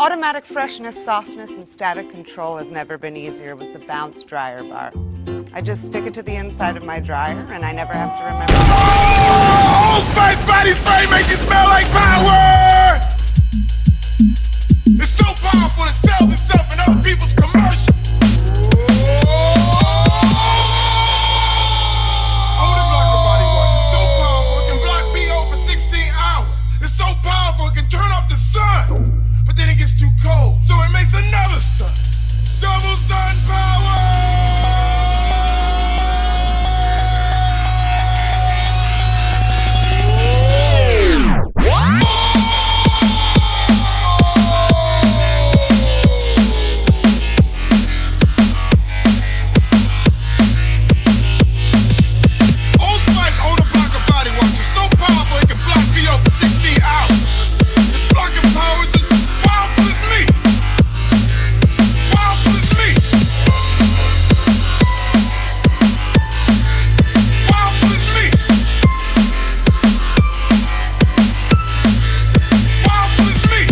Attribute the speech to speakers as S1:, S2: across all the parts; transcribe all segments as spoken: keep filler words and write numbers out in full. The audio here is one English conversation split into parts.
S1: Automatic freshness, softness, and static control has never been easier with the Bounce Dryer Bar. I just stick it to the inside of my dryer, and I never have to remember.
S2: Oh, Old Spice body spray makes you smell like power! It's so powerful it sells itself in other people's commercials. Odor Blocker Body Wash is so powerful it can block B O for sixteen hours. It's so powerful it can turn off the sun. But then it gets too cold, so it makes another sun. Double sun power! Old Spice Odor Blocker Body Wash is so powerful it can block B O for sixteen hours. Its blocking power is as powerful as me. Powerful as me. Powerful as me. Powerful as me.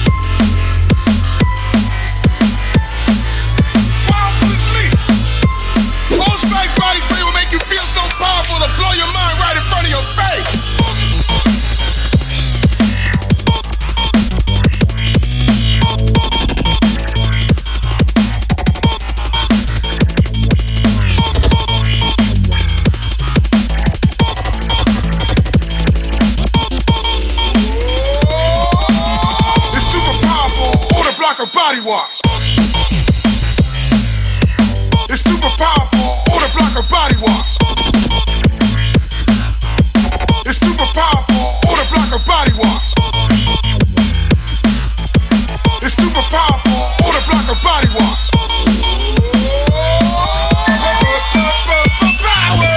S2: Powerful as me. Old Spice body spray will make you feel so powerful to blow your mind right in front of your face. It's super powerful Odor Blocker Body Wash. It's super powerful Odor Blocker Body Wash. It's super powerful Odor Blocker Body Wash. It's super powerful Odor Blocker Body Wash. Power!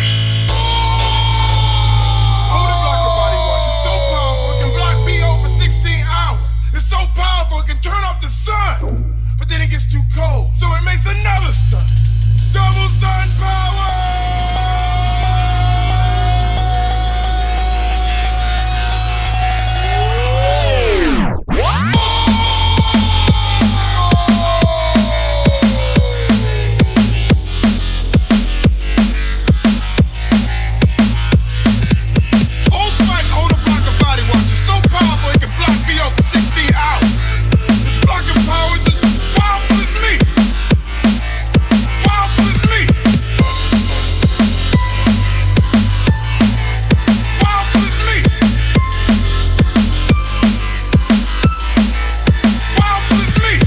S2: Odor Blocker Body Wash is so powerful it can block B O for sixteen hours. It's so powerful it can turn off the sun. But then it gets too cold, so it makes another sun. Double sun power! Old Spice Odor Blocker Body Wash is so powerful it can block B O for sixteen hours. Its blocking power is as powerful as me. Powerful as me. Powerful as me. Powerful as me.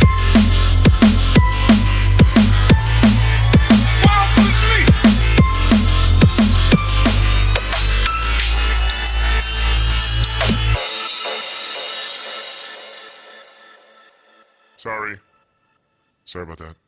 S2: Powerful as me.
S3: Sorry. Sorry about that.